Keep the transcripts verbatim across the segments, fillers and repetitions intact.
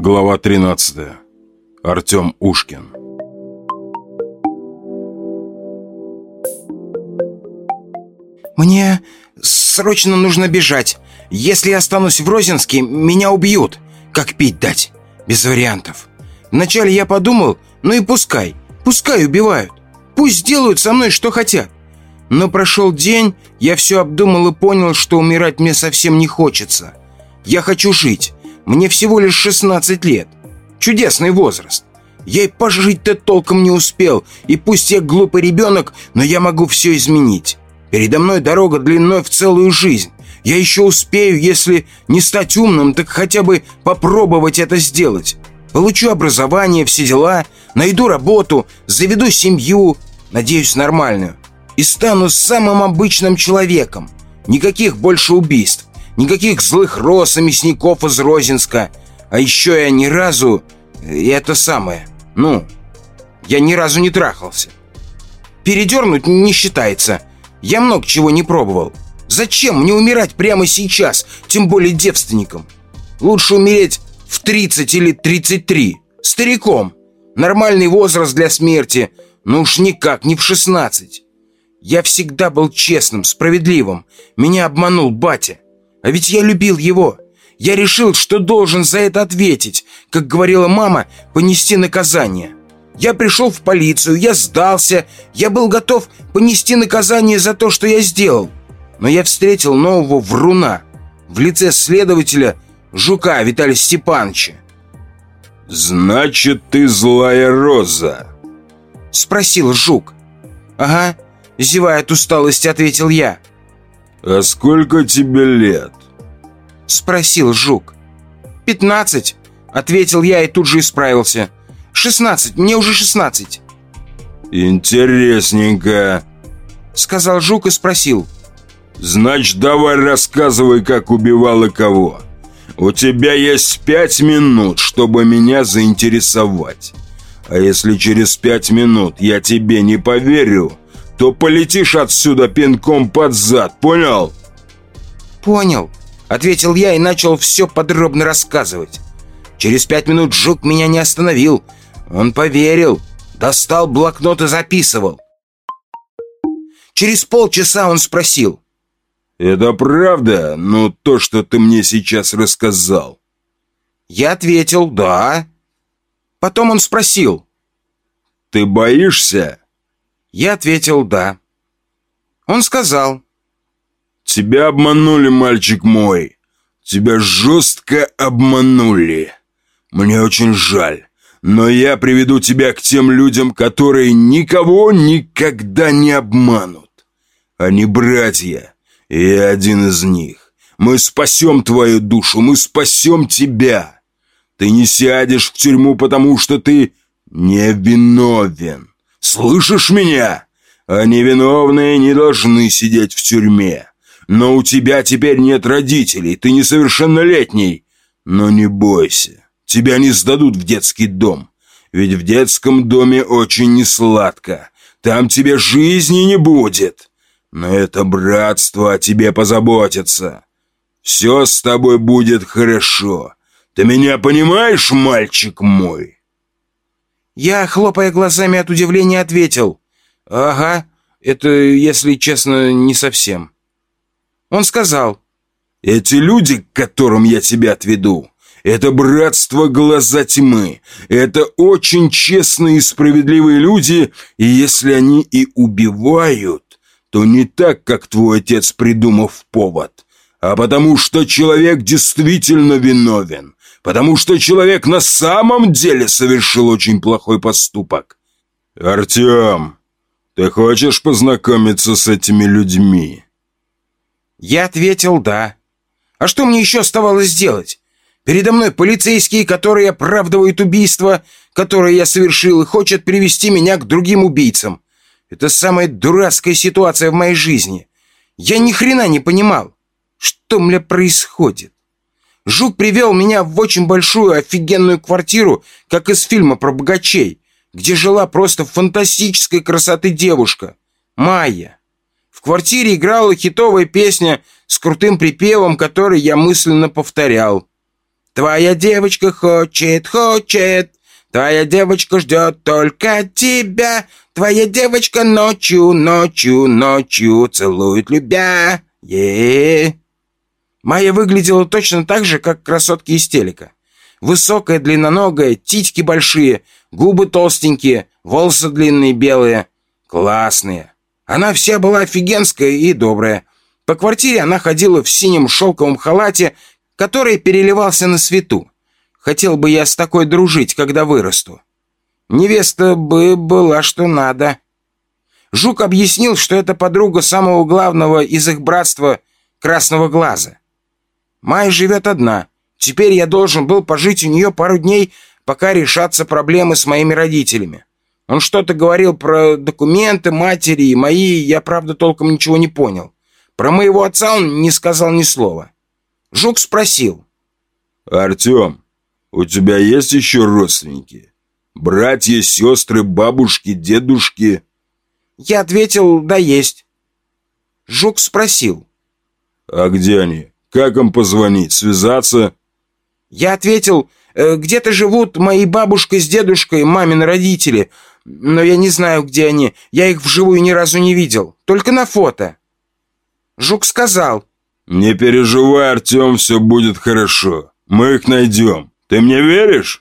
Глава тринадцатая. Артем Ушкин. Мне срочно нужно бежать. Если я останусь в Розинске, меня убьют. Как пить дать? Без вариантов. Вначале я подумал, ну и пускай. Пускай убивают. Пусть делают со мной, что хотят. Но прошел день, я все обдумал и понял, что умирать мне совсем не хочется. Я хочу жить. Мне всего лишь шестнадцать лет. Чудесный возраст. Я и пожить-то толком не успел. И пусть я глупый ребенок, но я могу все изменить. Передо мной дорога длиной в целую жизнь. Я еще успею, если не стать умным, так хотя бы попробовать это сделать. Получу образование, все дела, найду работу, заведу семью, надеюсь, нормальную. И стану самым обычным человеком. Никаких больше убийств. Никаких злых роз и мясников из Розинска. А еще я ни разу... И это самое... Ну, я ни разу не трахался. Передернуть не считается. Я много чего не пробовал. Зачем мне умирать прямо сейчас, тем более девственником? Лучше умереть в тридцать или тридцать три. Стариком. Нормальный возраст для смерти. Но уж никак не в шестнадцать. Я всегда был честным, справедливым. Меня обманул батя. А ведь я любил его. Я решил, что должен за это ответить. Как говорила мама, понести наказание. Я пришел в полицию, я сдался. Я был готов понести наказание за то, что я сделал. Но я встретил нового вруна в лице следователя Жука Виталия Степановича. «Значит, ты злая роза?» — спросил Жук. «Ага», — зевая от усталости, ответил я. «А сколько тебе лет?» — спросил Жук. «Пятнадцать», — ответил я и тут же исправился. «Шестнадцать, мне уже шестнадцать». «Интересненько», — сказал Жук и спросил. «Значит, давай рассказывай, как убивал и кого. У тебя есть пять минут, чтобы меня заинтересовать. А если через пять минут я тебе не поверю, то полетишь отсюда пинком под зад, понял?» «Понял», — ответил я и начал все подробно рассказывать. Через пять минут Жук меня не остановил. Он поверил, достал блокнот и записывал. Через полчаса он спросил. «Это правда, ну, то, что ты мне сейчас рассказал?» Я ответил «да». Потом он спросил. «Ты боишься?» Я ответил «да». Он сказал. «Тебя обманули, мальчик мой. Тебя жестко обманули. Мне очень жаль, но я приведу тебя к тем людям, которые никого никогда не обманут. Они братья, и я один из них. Мы спасем твою душу, мы спасем тебя. Ты не сядешь в тюрьму, потому что ты невиновен. Слышишь меня? А невиновные не должны сидеть в тюрьме. Но у тебя теперь нет родителей, ты несовершеннолетний. Но не бойся, тебя не сдадут в детский дом. Ведь в детском доме очень несладко. Там тебе жизни не будет. Но это братство о тебе позаботится. Все с тобой будет хорошо. Ты меня понимаешь, мальчик мой?» Я, хлопая глазами от удивления, ответил. «Ага, это, если честно, не совсем». Он сказал. «Эти люди, к которым я тебя отведу, это братство глаза тьмы. Это очень честные и справедливые люди, и если они и убивают, то не так, как твой отец, придумав повод, а потому что человек действительно виновен, потому что человек на самом деле совершил очень плохой поступок. Артем, ты хочешь познакомиться с этими людьми?» Я ответил «да». А что мне еще оставалось делать? Передо мной полицейские, которые оправдывают убийство, которое я совершил, и хотят привести меня к другим убийцам. Это самая дурацкая ситуация в моей жизни. Я ни хрена не понимал, что мне происходит. Жук привел меня в очень большую офигенную квартиру, как из фильма про богачей, где жила просто фантастической красоты девушка, Майя. В квартире играла хитовая песня с крутым припевом, который я мысленно повторял. Твоя девочка хочет, хочет. Твоя девочка ждет только тебя. Твоя девочка ночью, ночью, ночью целует любя. Е-е-е. Майя выглядела точно так же, как красотки из телека. Высокая, длинноногая, титьки большие, губы толстенькие, волосы длинные, белые. Классные. Она вся была офигенская и добрая. По квартире она ходила в синем шелковом халате, который переливался на свету. Хотел бы я с такой дружить, когда вырасту. Невеста бы была что надо. Жук объяснил, что это подруга самого главного из их братства Красного Глаза. Майя живет одна. Теперь я должен был пожить у нее пару дней, пока решатся проблемы с моими родителями. Он что-то говорил про документы матери и мои, я, правда, толком ничего не понял. Про моего отца он не сказал ни слова. Жук спросил. «Артем, у тебя есть еще родственники? Братья, сестры, бабушки, дедушки?» Я ответил, да есть. Жук спросил. «А где они? Как им позвонить? Связаться?» Я ответил, где-то живут мои бабушка с дедушкой, мамины родители, но я не знаю, где они. Я их вживую ни разу не видел, только на фото. Жук сказал. «Не переживай, Артем, все будет хорошо. Мы их найдем. Ты мне веришь?»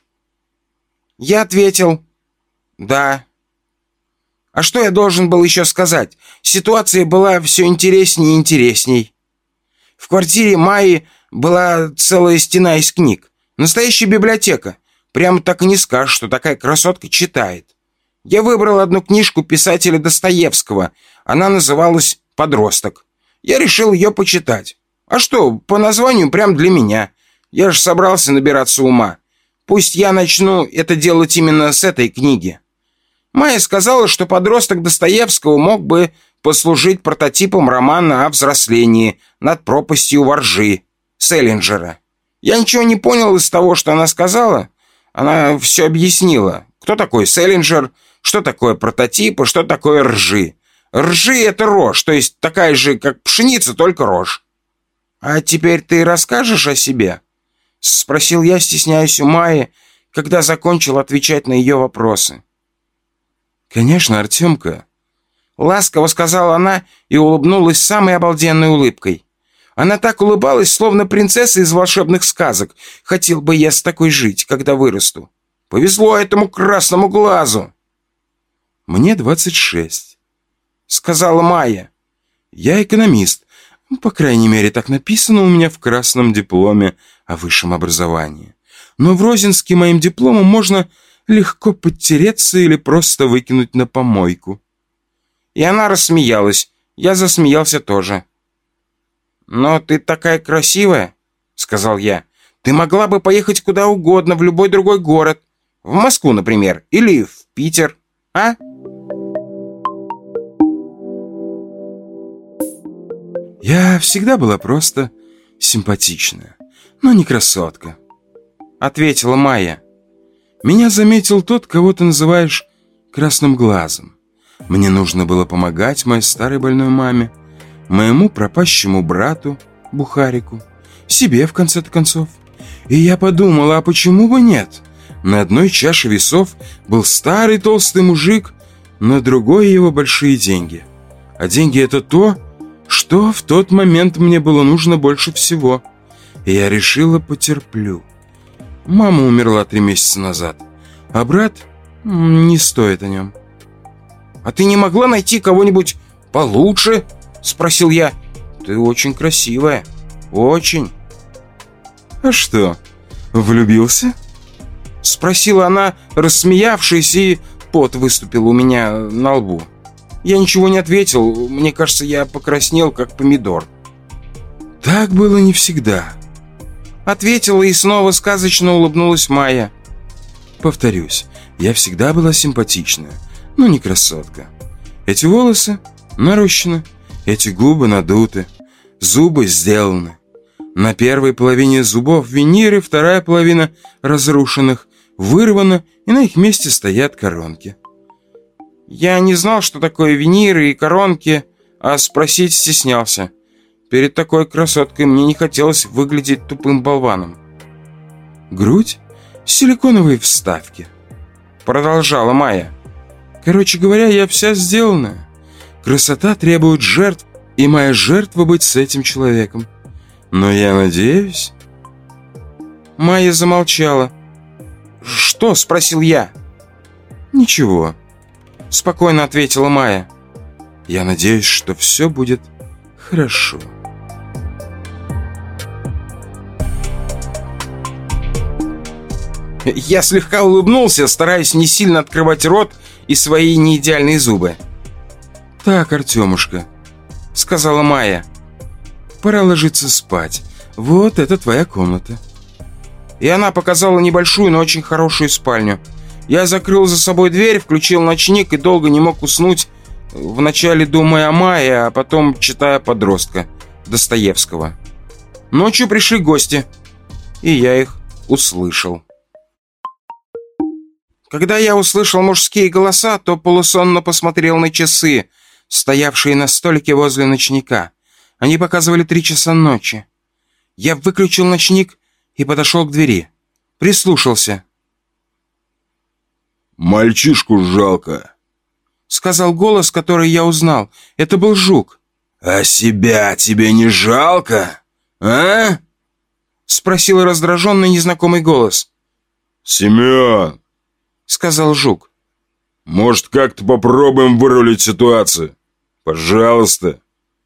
Я ответил, да. А что я должен был еще сказать? Ситуация была все интереснее и интересней. В квартире Майи была целая стена из книг. Настоящая библиотека. Прямо так и не скажешь, что такая красотка читает. Я выбрал одну книжку писателя Достоевского. Она называлась «Подросток». Я решил ее почитать. А что, по названию прям для меня. Я же собрался набираться ума. Пусть я начну это делать именно с этой книги. Майя сказала, что «Подросток» Достоевского мог бы послужить прототипом романа о взрослении «Над пропастью воржи» Селлинджера. Я ничего не понял из того, что она сказала. Она все объяснила. Кто такой Селлинджер, что такое прототип и что такое ржи. Ржи — это рожь, то есть такая же, как пшеница, только рожь. «А теперь ты расскажешь о себе?» — спросил я, стесняясь у Майи, когда закончил отвечать на ее вопросы. «Конечно, Артемка», — ласково сказала она и улыбнулась самой обалденной улыбкой. Она так улыбалась, словно принцесса из волшебных сказок. Хотел бы я с такой жить, когда вырасту. Повезло этому красному глазу. «Мне двадцать шесть», — сказала Майя. «Я экономист. По крайней мере, так написано у меня в красном дипломе о высшем образовании. Но в Розинске моим дипломом можно легко подтереться или просто выкинуть на помойку». И она рассмеялась. Я засмеялся тоже. «Но ты такая красивая», — сказал я. «Ты могла бы поехать куда угодно, в любой другой город. В Москву, например, или в Питер, а?» «Я всегда была просто симпатичная, но не красотка», — ответила Майя. «Меня заметил тот, кого ты называешь красным глазом. Мне нужно было помогать моей старой больной маме, моему пропащему брату, Бухарику, себе, в конце-то концов. И я подумала, а почему бы нет? На одной чаше весов был старый толстый мужик, на другой его большие деньги. А деньги — это то, что в тот момент мне было нужно больше всего. И я решила, потерплю. Мама умерла три месяца назад, а брат не стоит о нем». «А ты не могла найти кого-нибудь получше?» — спросил я. «Ты очень красивая. Очень». «А что, влюбился?» — спросила она, рассмеявшись, и пот выступил у меня на лбу. Я ничего не ответил. Мне кажется, я покраснел, как помидор. «Так было не всегда», — ответила, и снова сказочно улыбнулась Майя. «Повторюсь, я всегда была симпатичная, но не красотка. Эти волосы нарощены, эти губы надуты, зубы сделаны. На первой половине зубов виниры, вторая половина разрушенных вырвана, и на их месте стоят коронки». Я не знал, что такое виниры и коронки, а спросить стеснялся. Перед такой красоткой мне не хотелось выглядеть тупым болваном. грудь, силиконовые вставки. Продолжала Майя. Короче говоря, я вся сделанная. Красота требует жертв, и моя жертва быть с этим человеком. Но я надеюсь... Майя замолчала. «Что?» — спросил я. «Ничего», — спокойно ответила Майя. «Я надеюсь, что все будет хорошо». Я слегка улыбнулся, стараясь не сильно открывать рот и свои неидеальные зубы. «Так, Артемушка», — сказала Майя, — «пора ложиться спать. Вот это твоя комната». И она показала небольшую, но очень хорошую спальню. Я закрыл за собой дверь, включил ночник и долго не мог уснуть, вначале думая о Майе, а потом читая «Подростка» Достоевского. Ночью пришли гости, и я их услышал. Когда я услышал мужские голоса, то полусонно посмотрел на часы, стоявшие на столике возле ночника. Они показывали три часа ночи. Я выключил ночник и подошел к двери. Прислушался. «Мальчишку жалко», — сказал голос, который я узнал. Это был Жук. «А себя тебе не жалко, а?» — спросил раздраженный незнакомый голос. «Семен», — сказал Жук, — «может, как-то попробуем вырулить ситуацию? Пожалуйста».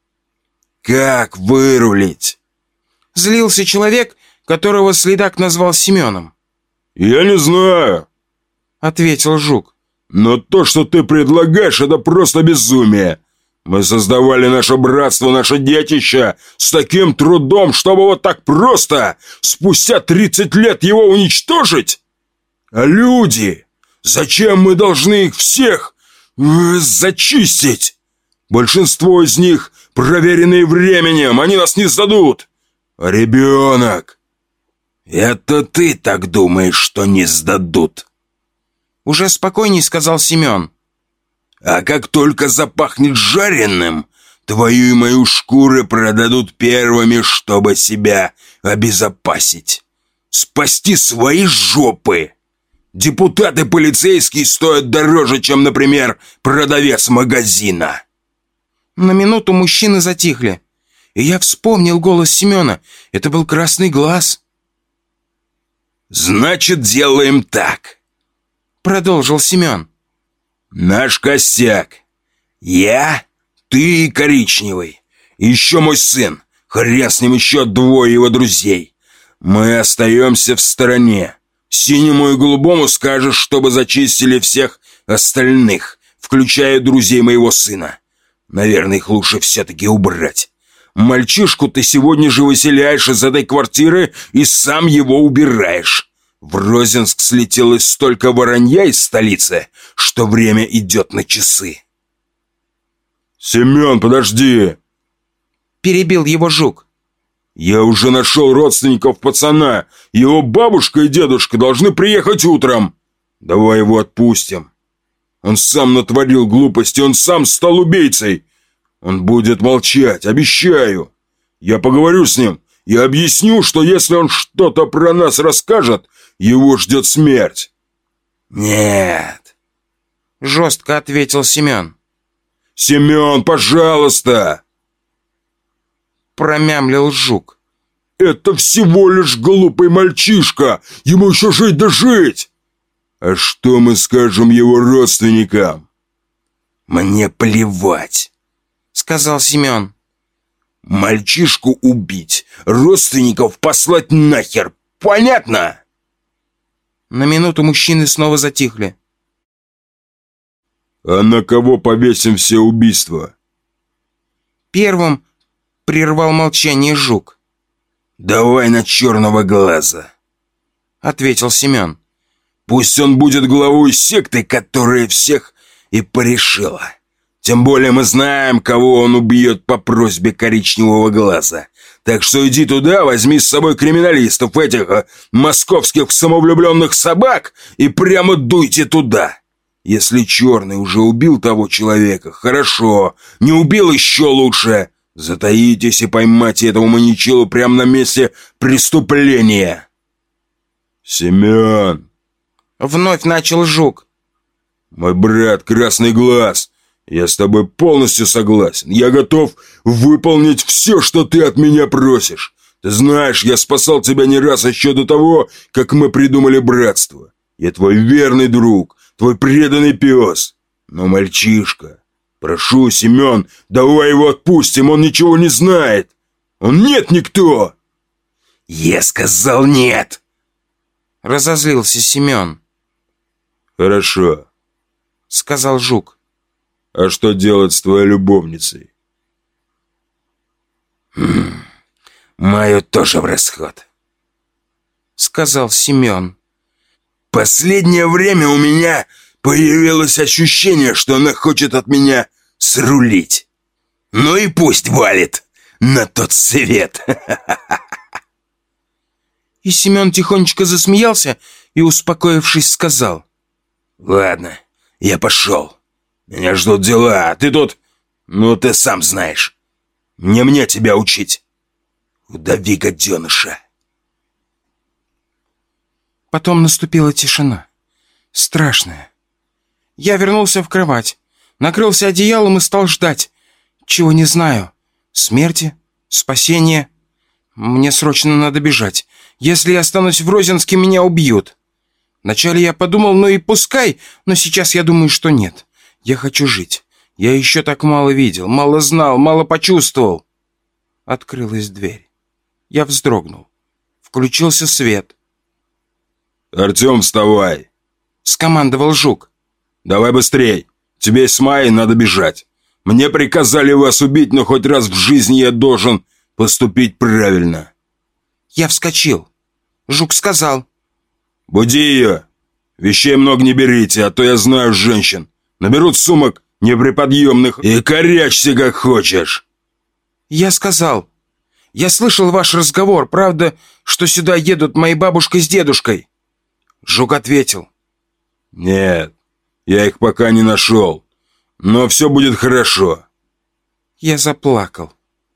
«Как вырулить?» — злился человек, которого следак назвал Семеном. «Я не знаю», — ответил Жук. «но то, что ты предлагаешь, это просто безумие. Мы создавали наше братство, наше детище с таким трудом, чтобы вот так просто спустя тридцать лет его уничтожить? А люди? Зачем мы должны их всех э, зачистить? Большинство из них проверенные временем, они нас не сдадут. А ребенок? Это ты так думаешь, что не сдадут?» Уже спокойней сказал Семен. «А как только запахнет жареным, твою и мою шкуры продадут первыми, чтобы себя обезопасить. Спасти свои жопы. Депутаты полицейские стоят дороже, чем, например, продавец магазина». На минуту мужчины затихли, и я вспомнил голос Семена. Это был Красный Глаз. «Значит, делаем так», — продолжил Семен. «Наш костяк. Я, ты и Коричневый. Еще мой сын. Хрен с ним еще двое его друзей. Мы остаемся в стороне. Синему и голубому скажешь, чтобы зачистили всех остальных, включая друзей моего сына. Наверное, их лучше все-таки убрать. Мальчишку ты сегодня же выселяешь из этой квартиры и сам его убираешь. В Розенск слетелось столько воронья из столицы, что время идет на часы». «Семен, подожди!» — перебил его Жук. «Я уже нашел родственников пацана. Его бабушка и дедушка должны приехать утром. Давай его отпустим. Он сам натворил глупости, он сам стал убийцей. Он будет молчать, обещаю. Я поговорю с ним и объясню, что если он что-то про нас расскажет, его ждет смерть». «Нет», — жестко ответил Семен. «Семен, пожалуйста!» — промямлил Жук. «Это всего лишь глупый мальчишка. Ему еще жить да жить. А что мы скажем его родственникам?» «Мне плевать», — сказал Семен. «Мальчишку убить, родственников послать нахер. Понятно?» На минуту мужчины снова затихли. «А на кого повесим все убийства?» Первым прервал молчание Жук. «Давай на Черного Глаза», — ответил Семен. «Пусть он будет главой секты, которая всех и порешила. Тем более мы знаем, кого он убьет по просьбе Коричневого Глаза. Так что иди туда, возьми с собой криминалистов, этих а, московских самовлюбленных собак, и прямо дуйте туда. Если Черный уже убил того человека, хорошо. Не убил, еще лучше. Затаитесь и поймайте этого маньячилу прямо на месте преступления». Семен! Вновь начал Жук. Мой брат, Красный Глаз, я с тобой полностью согласен. Я готов выполнить все, что ты от меня просишь. Ты знаешь, я спасал тебя не раз еще до того, как мы придумали братство. Я твой верный друг, твой преданный пес. Но мальчишка, прошу, Семен, давай его отпустим, он ничего не знает. Он нет никто. Я сказал нет. Разозлился Семен. Хорошо, сказал Жук. А что делать с твоей любовницей? Хм, мою тоже в расход, сказал Семен. Последнее время у меня появилось ощущение, что она хочет от меня срулить. Ну и пусть валит на тот свет. И Семен тихонечко засмеялся и, успокоившись, сказал: ладно, я пошел. Меня ждут дела, а ты тут... Ну, ты сам знаешь. Не мне тебя учить. Удави гаденыша. Потом наступила тишина. Страшная. Я вернулся в кровать, накрылся одеялом и стал ждать. Чего не знаю. Смерти? Спасения? Мне срочно надо бежать. Если я останусь в Розинске, меня убьют. Вначале я подумал, ну и пускай, но сейчас я думаю, что нет. Я хочу жить. Я еще так мало видел, мало знал, мало почувствовал. Открылась дверь. Я вздрогнул. Включился свет. «Артем, вставай!» — скомандовал Жук. «Давай быстрей! Тебе с Майей надо бежать. Мне приказали вас убить, но хоть раз в жизни я должен поступить правильно». Я вскочил. Жук сказал: «Буди ее! Вещей много не берите, а то я знаю женщин. Наберут сумок неприподъемных и корячься как хочешь». Я сказал: «Я слышал ваш разговор. Правда, что сюда едут мои бабушка с дедушкой?» Жук ответил: «Нет, я их пока не нашел. Но все будет хорошо». Я заплакал.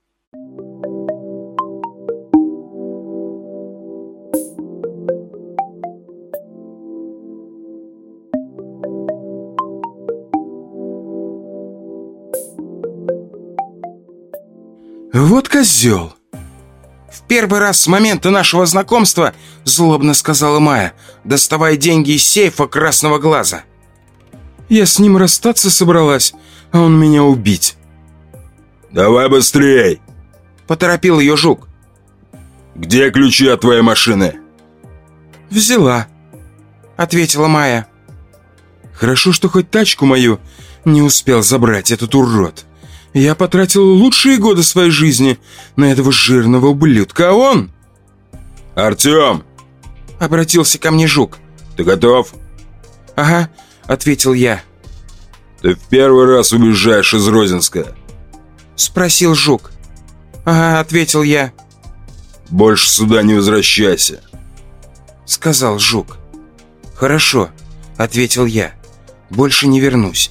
«Вот козел!» «В первый раз с момента нашего знакомства, — злобно сказала Майя, доставая деньги из сейфа Красного Глаза. Я с ним расстаться собралась, а он меня убить». «Давай быстрей!» — поторопил ее Жук. «Где ключи от твоей машины?» «Взяла», — ответила Майя. «Хорошо, что хоть тачку мою не успел забрать этот урод. Я потратил лучшие годы своей жизни на этого жирного ублюдка, а он...» «Артем!» — обратился ко мне Жук. «Ты готов?» «Ага», — ответил я. «Ты в первый раз уезжаешь из Розинска?» — спросил Жук. «Ага», — ответил я. «Больше сюда не возвращайся», — сказал Жук. «Хорошо», — ответил я. «Больше не вернусь».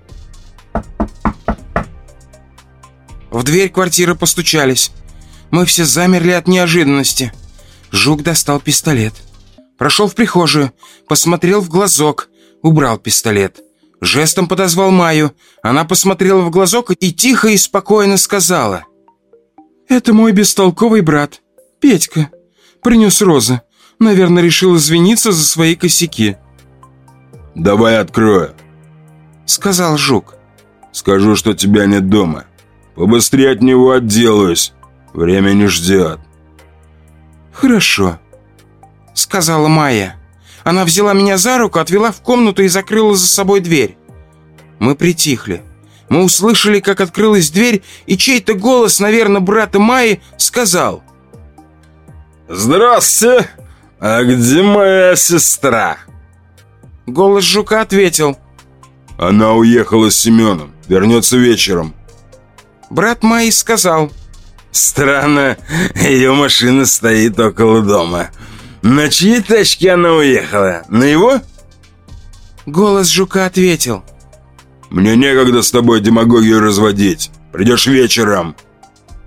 В дверь квартиры постучались. Мы все замерли от неожиданности. Жук достал пистолет. Прошел в прихожую, посмотрел в глазок, убрал пистолет. Жестом подозвал Майю. Она посмотрела в глазок и тихо и спокойно сказала: «Это мой бестолковый брат, Петька. Принес розы. Наверное, решил извиниться за свои косяки». «Давай открою», — сказал Жук. «Скажу, что тебя нет дома. Побыстрее от него отделаюсь. Время не ждет». «Хорошо», — сказала Майя. Она взяла меня за руку, отвела в комнату и закрыла за собой дверь. Мы притихли. Мы услышали, как открылась дверь, и чей-то голос, наверное, брата Майи, сказал: «Здравствуйте! А где моя сестра?» Голос Жука ответил: «Она уехала с Семеном. Вернется вечером». Брат Майи сказал: «Странно, ее машина стоит около дома. На чьей тачке она уехала? На его?» Голос Жука ответил: «Мне некогда с тобой демагогию разводить. Придешь вечером».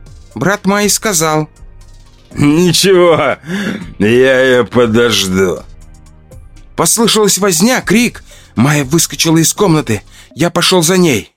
Брат Майи сказал: «Ничего, я ее подожду. Послышалась возня, крик. Майя выскочила из комнаты. Я пошел за ней.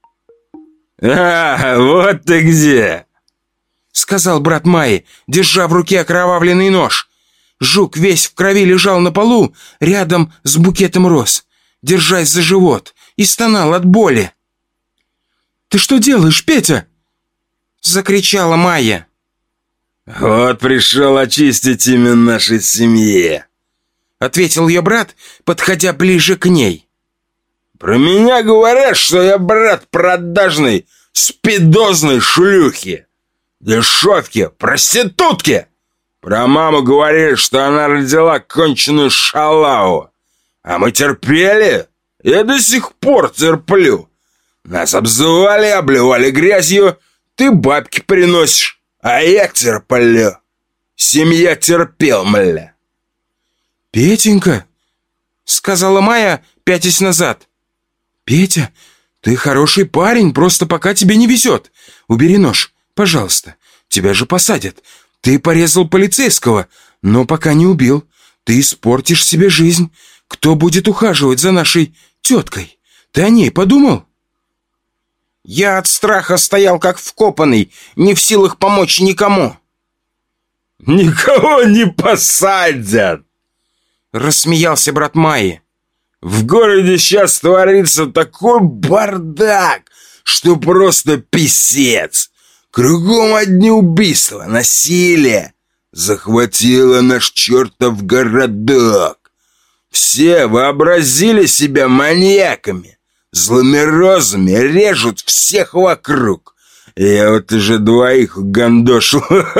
«А, вот ты где!» — сказал брат Майи, держа в руке окровавленный нож. Жук весь в крови лежал на полу, рядом с букетом роз, держась за живот, и стонал от боли. «Ты что делаешь, Петя?» — закричала Майя. «Вот пришел очистить имя нашей семье», — ответил ее брат, подходя ближе к ней. «Про меня говорят, что я брат продажной, спидозной шлюхи, дешевки, проститутки. Про маму говорили, что она родила конченую шалаву. А мы терпели, я до сих пор терплю. Нас обзывали, обливали грязью, ты бабки приносишь, а я терплю. Семья терпел, мля». «Петенька», — сказала Майя, пятясь назад. «Петя, ты хороший парень, просто пока тебе не везет. Убери нож, пожалуйста. Тебя же посадят. Ты порезал полицейского, но пока не убил. Ты испортишь себе жизнь. Кто будет ухаживать за нашей теткой? Ты о ней подумал?» Я от страха стоял как вкопанный, не в силах помочь никому. «Никого не посадят!» — рассмеялся брат Майи. «В городе сейчас творится такой бардак, что просто писец. Кругом одни убийства, насилие. Захватило наш чертов городок. Все вообразили себя маньяками, злыми розами, режут всех вокруг. Я вот уже двоих угандошил».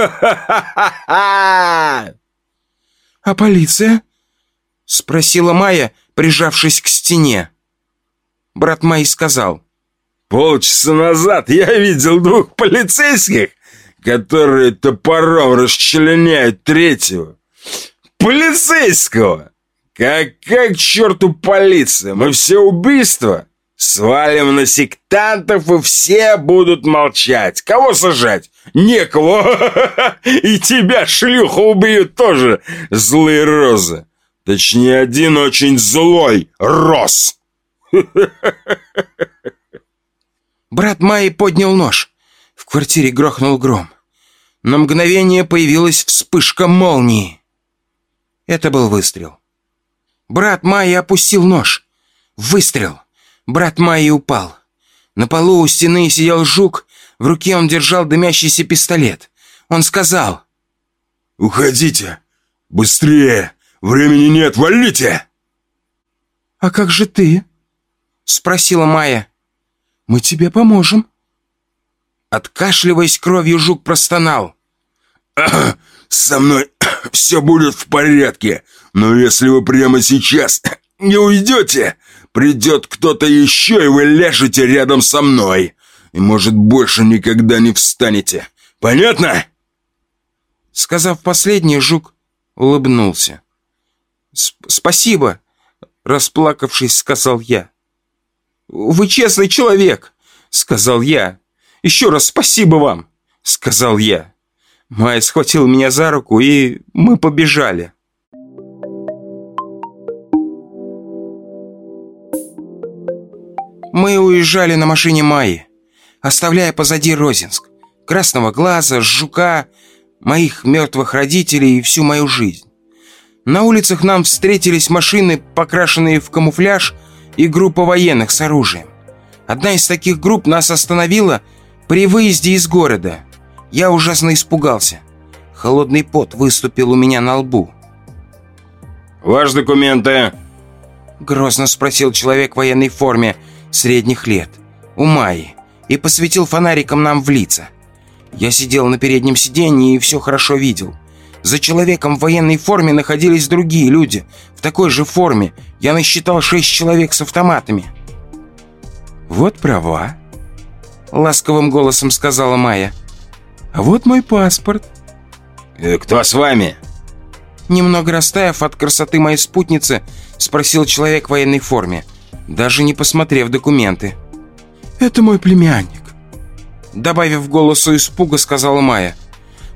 «А полиция?» — спросила Майя, прижавшись к стене. Брат Майи сказал: «Полчаса назад я видел двух полицейских, которые топором расчленяют третьего. Полицейского! Какая к черту полиция? Мы все убийства свалим на сектантов, и все будут молчать. Кого сажать? Некого. И тебя, шлюха, убьют тоже, злые розы. Точнее, один очень злой роз». Брат Майи поднял нож. В квартире грохнул гром. На мгновение появилась вспышка молнии. Это был выстрел. Брат Майи опустил нож. Выстрел. Брат Майи упал. На полу у стены сидел жук. В руке он держал дымящийся пистолет. Он сказал: «Уходите! Быстрее! Времени нет! Валите!» «А как же ты?» — спросила Майя. «Мы тебе поможем». Откашливаясь кровью, жук простонал: «Со мной все будет в порядке, но если вы прямо сейчас не уйдете, придет кто-то еще, и вы ляжете рядом со мной, и, может, больше никогда не встанете. Понятно?» Сказав последнее, жук улыбнулся. «Спасибо», — расплакавшись, сказал я. «Вы честный человек», — сказал я. «Еще раз спасибо вам», — сказал я. Майя схватил меня за руку, и мы побежали. Мы уезжали на машине Майи, оставляя позади Розинск, Красного Глаза, Жука, моих мертвых родителей и всю мою жизнь. На улицах нам встретились машины, покрашенные в камуфляж, и группа военных с оружием. Одна из таких групп нас остановила при выезде из города. Я ужасно испугался. Холодный пот выступил у меня на лбу. «Ваши документы?» — грозно спросил человек в военной форме средних лет, у Майи, и посветил фонариком нам в лица. Я сидел на переднем сиденье и все хорошо видел. За человеком в военной форме находились другие люди. В такой же форме я насчитал шесть человек с автоматами. «Вот права», — ласковым голосом сказала Майя. «А вот мой паспорт». «Кто с вами?» Немного растаяв от красоты моей спутницы, спросил человек в военной форме, даже не посмотрев документы. «Это мой племянник», — добавив голосу испуга, сказала Майя.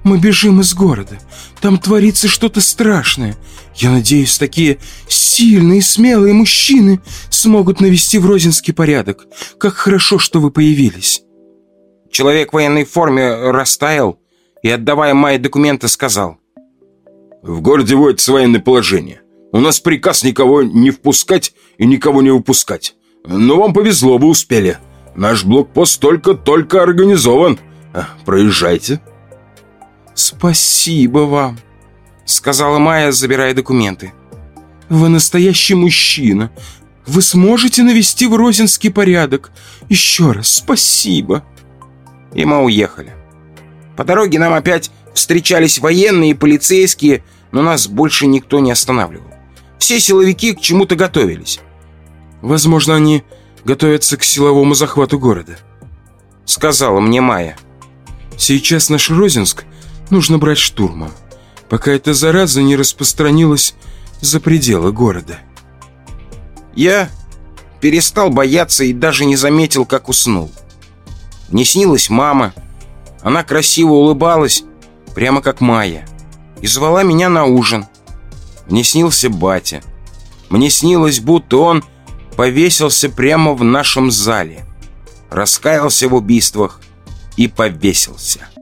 Мы бежим из города. Там творится что-то страшное. Я надеюсь, такие сильные и смелые мужчины смогут навести в Розинске порядок. Как хорошо, что вы появились». Человек в военной форме растаял и, отдавая Майе документы, сказал: «В городе вводится военное положение. У нас приказ никого не впускать и никого не выпускать. Но вам повезло, вы успели. Наш блокпост только-только организован. Проезжайте». «Спасибо вам», — сказала Майя, забирая документы. «Вы настоящий мужчина. Вы сможете навести в Розинске порядок. Еще раз спасибо». И мы уехали. По дороге нам опять встречались военные и полицейские, но нас больше никто не останавливал. Все силовики к чему-то готовились. «Возможно, они готовятся к силовому захвату города», — сказала мне Майя. «Сейчас наш Розинск нужно брать штурмом, пока эта зараза не распространилась за пределы города». Я перестал бояться и даже не заметил, как уснул. Мне снилась мама. Она красиво улыбалась, прямо как Майя, и звала меня на ужин. Мне снился батя. Мне снилось, будто он повесился прямо в нашем зале, раскаялся в убийствах и повесился.